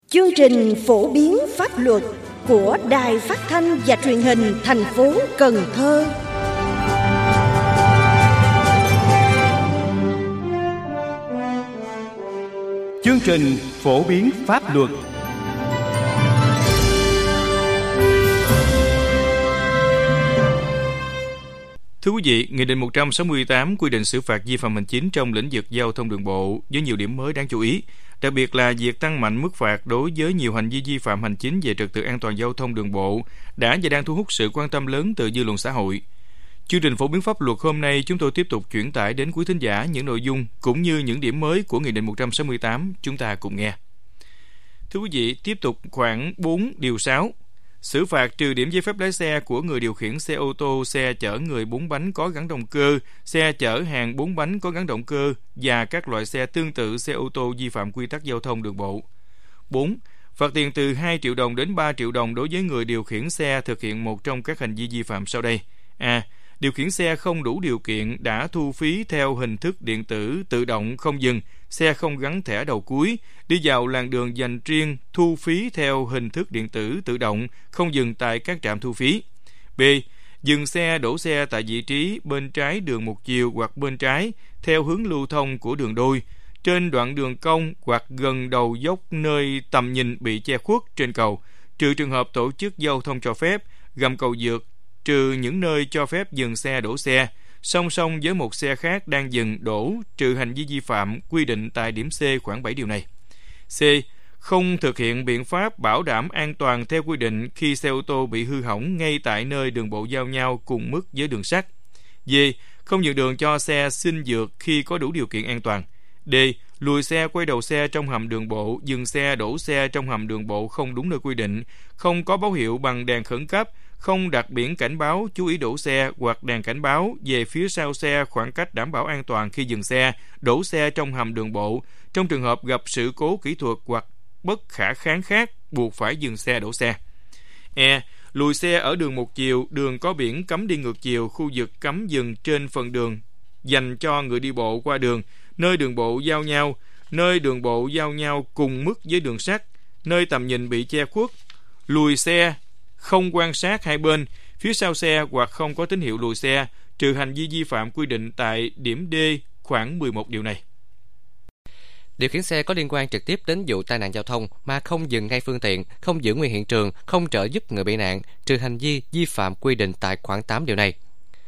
Chương trình phổ biến pháp luật của Đài Phát thanh và Truyền hình thành phố Cần Thơ. Chương trình phổ biến pháp luật. Thưa quý vị, Nghị định 168 quy định xử phạt vi phạm hành chính trong lĩnh vực giao thông đường bộ với nhiều điểm mới đáng chú ý, đặc biệt là việc tăng mạnh mức phạt đối với nhiều hành vi vi phạm hành chính về trật tự an toàn giao thông đường bộ đã và đang thu hút sự quan tâm lớn từ dư luận xã hội. Chương trình phổ biến pháp luật hôm nay chúng tôi tiếp tục chuyển tải đến quý thính giả những nội dung cũng như những điểm mới của Nghị định 168, chúng ta cùng nghe. Thưa quý vị, tiếp tục khoản 4 điều 6. Xử phạt trừ điểm giấy phép lái xe của người điều khiển xe ô tô, xe chở người 4 bánh có gắn động cơ, xe chở hàng 4 bánh có gắn động cơ và các loại xe tương tự xe ô tô vi phạm quy tắc giao thông đường bộ. 4. Phạt tiền từ 2 triệu đồng đến 3 triệu đồng đối với người điều khiển xe thực hiện một trong các hành vi vi phạm sau đây. A. Điều khiển xe không đủ điều kiện đã thu phí theo hình thức điện tử tự động không dừng, xe không gắn thẻ đầu cuối, đi vào làn đường dành riêng thu phí theo hình thức điện tử tự động không dừng tại các trạm thu phí. B. Dừng xe đổ xe tại vị trí bên trái đường một chiều hoặc bên trái theo hướng lưu thông của đường đôi, trên đoạn đường cong hoặc gần đầu dốc nơi tầm nhìn bị che khuất trên cầu, trừ trường hợp tổ chức giao thông cho phép, gầm cầu vượt, trừ những nơi cho phép dừng xe đổ xe, song song với một xe khác đang dừng đổ, trừ hành vi vi phạm quy định tại điểm C khoảng 7 điều này. C. Không thực hiện biện pháp bảo đảm an toàn theo quy định khi xe ô tô bị hư hỏng ngay tại nơi đường bộ giao nhau cùng mức với đường sắt. D. Không nhường đường cho xe xin vượt khi có đủ điều kiện an toàn. D. Lùi xe quay đầu xe trong hầm đường bộ, dừng xe đổ xe trong hầm đường bộ không đúng nơi quy định, không có báo hiệu bằng đèn khẩn cấp, không đặt biển cảnh báo chú ý đổ xe hoặc đèn cảnh báo về phía sau xe khoảng cách đảm bảo an toàn khi dừng xe, đổ xe trong hầm đường bộ, trong trường hợp gặp sự cố kỹ thuật hoặc bất khả kháng khác buộc phải dừng xe đổ xe. E. Lùi xe ở đường một chiều, đường có biển cấm đi ngược chiều, khu vực cấm dừng trên phần đường dành cho người đi bộ qua đường, nơi đường bộ giao nhau, nơi đường bộ giao nhau cùng mức với đường sắt, nơi tầm nhìn bị che khuất, lùi xe không quan sát hai bên, phía sau xe hoặc không có tín hiệu lùi xe, trừ hành vi vi phạm quy định tại điểm D khoảng 11 điều này. Điều khiển xe có liên quan trực tiếp đến vụ tai nạn giao thông mà không dừng ngay phương tiện, không giữ nguyên hiện trường, không trợ giúp người bị nạn, trừ hành vi vi phạm quy định tại khoản 8 điều này.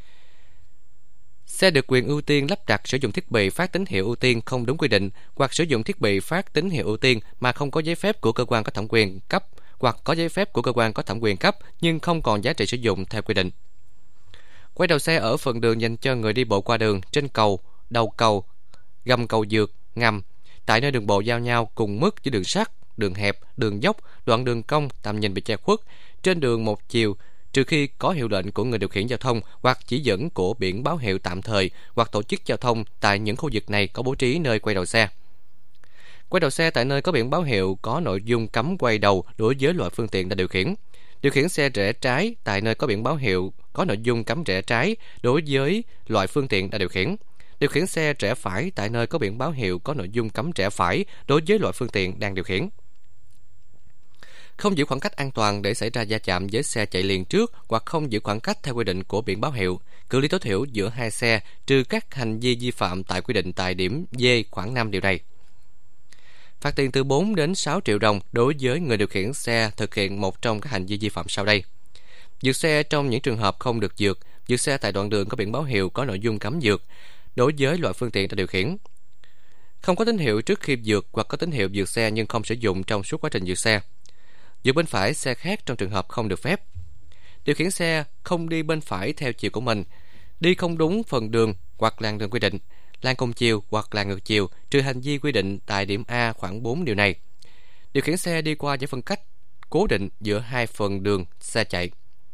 Xe được quyền ưu tiên lắp đặt sử dụng thiết bị phát tín hiệu ưu tiên không đúng quy định, hoặc sử dụng thiết bị phát tín hiệu ưu tiên mà không có giấy phép của cơ quan có thẩm quyền cấp, hoặc có giấy phép của cơ quan có thẩm quyền cấp nhưng không còn giá trị sử dụng theo quy định. Quay đầu xe ở phần đường dành cho người đi bộ qua đường, trên cầu, đầu cầu, gầm cầu vượt, ngầm, tại nơi đường bộ giao nhau cùng mức với đường sắt, đường hẹp, đường dốc, đoạn đường cong tầm nhìn bị che khuất, trên đường một chiều, trừ khi có hiệu lệnh của người điều khiển giao thông hoặc chỉ dẫn của biển báo hiệu tạm thời hoặc tổ chức giao thông tại những khu vực này có bố trí nơi quay đầu xe. Quay đầu xe tại nơi có biển báo hiệu có nội dung cấm quay đầu đối với loại phương tiện đã điều khiển. Điều khiển xe rẽ trái tại nơi có biển báo hiệu có nội dung cấm rẽ trái đối với loại phương tiện đã điều khiển. Điều khiển xe rẽ phải tại nơi có biển báo hiệu có nội dung cấm rẽ phải đối với loại phương tiện đang điều khiển. Không giữ khoảng cách an toàn để xảy ra va chạm với xe chạy liền trước hoặc không giữ khoảng cách theo quy định của biển báo hiệu, cự ly tối thiểu giữa hai xe, trừ các hành vi vi phạm tại quy định tại điểm D khoảng 5 điều này. Phạt tiền từ 4 đến 6 triệu đồng đối với người điều khiển xe thực hiện một trong các hành vi vi phạm sau đây. Vượt xe trong những trường hợp không được vượt xe tại đoạn đường có biển báo hiệu có nội dung cấm vượt đối với loại phương tiện đã điều khiển. Không có tín hiệu trước khi vượt hoặc có tín hiệu vượt xe nhưng không sử dụng trong suốt quá trình vượt xe. Vượt bên phải xe khác trong trường hợp không được phép. Điều khiển xe không đi bên phải theo chiều của mình, đi không đúng phần đường hoặc làn đường quy định, làn cùng chiều hoặc làn ngược chiều, trừ hành vi quy định tại điểm A khoảng 4 điều này. Điều khiển xe đi qua giải phân cách cố định giữa hai phần đường xe chạy.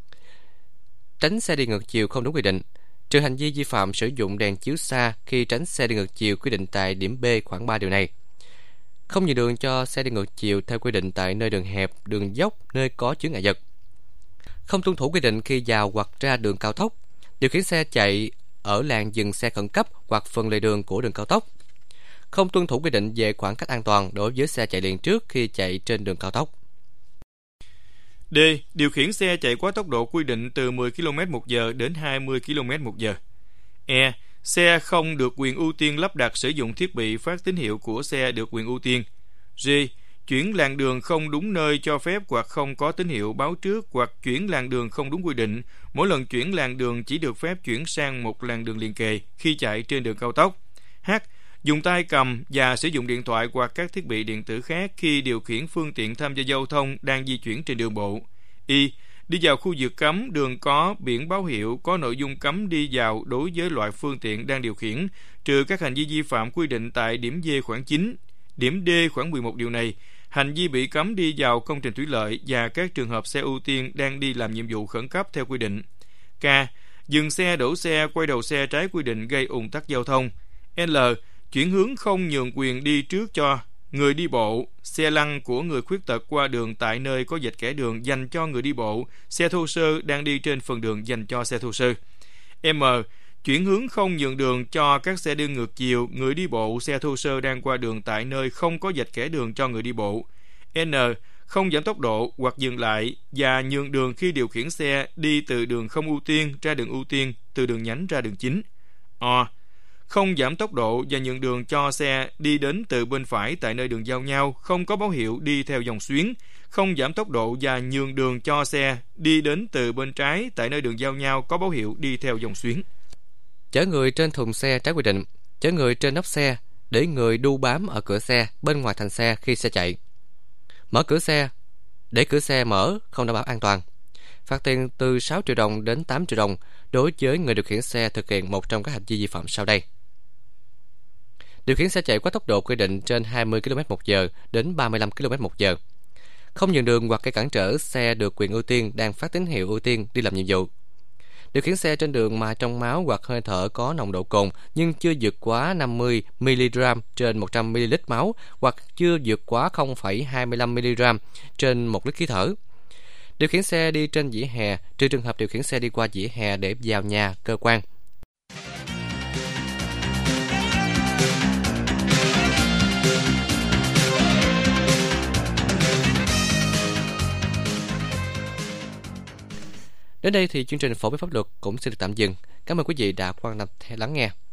Tránh xe đi ngược chiều không đúng quy định, trừ hành vi vi phạm sử dụng đèn chiếu xa khi tránh xe đi ngược chiều quy định tại điểm B khoảng 3 điều này. Không nhường đường cho xe đi ngược chiều theo quy định tại nơi đường hẹp, đường dốc, nơi có chướng ngại vật. Không tuân thủ quy định khi vào hoặc ra đường cao tốc. Điều khiển xe chạy ở làn dừng xe khẩn cấp hoặc phần lề đường của đường cao tốc. không tuân thủ quy định về khoảng cách an toàn đối với xe chạy liền trước khi chạy trên đường cao tốc. D. Điều khiển xe chạy quá tốc độ quy định từ 10 km/h đến 20 km/h. E. Xe không được quyền ưu tiên lắp đặt sử dụng thiết bị phát tín hiệu của xe được quyền ưu tiên. G. Chuyển làn đường không đúng nơi cho phép hoặc không có tín hiệu báo trước hoặc chuyển làn đường không đúng quy định. Mỗi lần chuyển làn đường chỉ được phép chuyển sang một làn đường liền kề khi chạy trên đường cao tốc. H. Dùng tay cầm và sử dụng điện thoại hoặc các thiết bị điện tử khác khi điều khiển phương tiện tham gia giao thông đang di chuyển trên đường bộ. Y. Đi vào khu vực cấm đường có biển báo hiệu có nội dung cấm đi vào đối với loại phương tiện đang điều khiển, trừ các hành vi vi phạm quy định tại điểm D khoản 9, điểm D khoản 11 điều này. Hành vi bị cấm đi vào công trình thủy lợi và các trường hợp xe ưu tiên đang đi làm nhiệm vụ khẩn cấp theo quy định. K. Dừng xe, đổ xe, quay đầu xe trái quy định gây ùn tắc giao thông. L. Chuyển hướng không nhường quyền đi trước cho người đi bộ, xe lăn của người khuyết tật qua đường tại nơi có vạch kẻ đường dành cho người đi bộ, xe thô sơ đang đi trên phần đường dành cho xe thô sơ. M. Chuyển hướng không nhường đường cho các xe đi ngược chiều, người đi bộ, xe thô sơ đang qua đường tại nơi không có vạch kẻ đường cho người đi bộ. N. Không giảm tốc độ hoặc dừng lại và nhường đường khi điều khiển xe đi từ đường không ưu tiên ra đường ưu tiên, từ đường nhánh ra đường chính. O. Không giảm tốc độ và nhường đường cho xe đi đến từ bên phải tại nơi đường giao nhau, không có báo hiệu đi theo dòng xuyến. Không giảm tốc độ và nhường đường cho xe đi đến từ bên trái tại nơi đường giao nhau có báo hiệu đi theo dòng xuyến. Chở người trên thùng xe trái quy định, chở người trên nóc xe, để người đu bám ở cửa xe bên ngoài thành xe khi xe chạy. Mở cửa xe, để cửa xe mở không đảm bảo an toàn. Phạt tiền từ 6 triệu đồng đến 8 triệu đồng đối với người điều khiển xe thực hiện một trong các hành vi vi phạm sau đây. Điều khiển xe chạy quá tốc độ quy định trên 20 km/h đến 35 km/h. Không nhường đường hoặc gây cản trở xe được quyền ưu tiên đang phát tín hiệu ưu tiên đi làm nhiệm vụ. Điều khiển xe trên đường mà trong máu hoặc hơi thở có nồng độ cồn nhưng chưa vượt quá 50 mg trên 100 ml máu hoặc chưa vượt quá 0,25 mg trên 1 lít khí thở. Điều khiển xe đi trên vỉa hè, trừ trường hợp điều khiển xe đi qua vỉa hè để vào nhà, cơ quan. Đến đây thì chương trình phổ biến pháp luật cũng xin được tạm dừng. Cảm ơn quý vị đã quan tâm lắng nghe.